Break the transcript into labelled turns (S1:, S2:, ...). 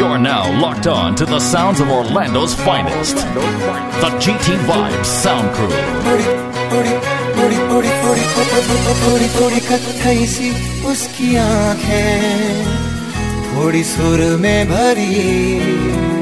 S1: You're now locked on to the sounds of Orlando's finest. The GT Vibes Sound Crew.
S2: थोड़ी थोड़ी कत्थई सी उसकी आंखें, थोड़ी सुर में भरी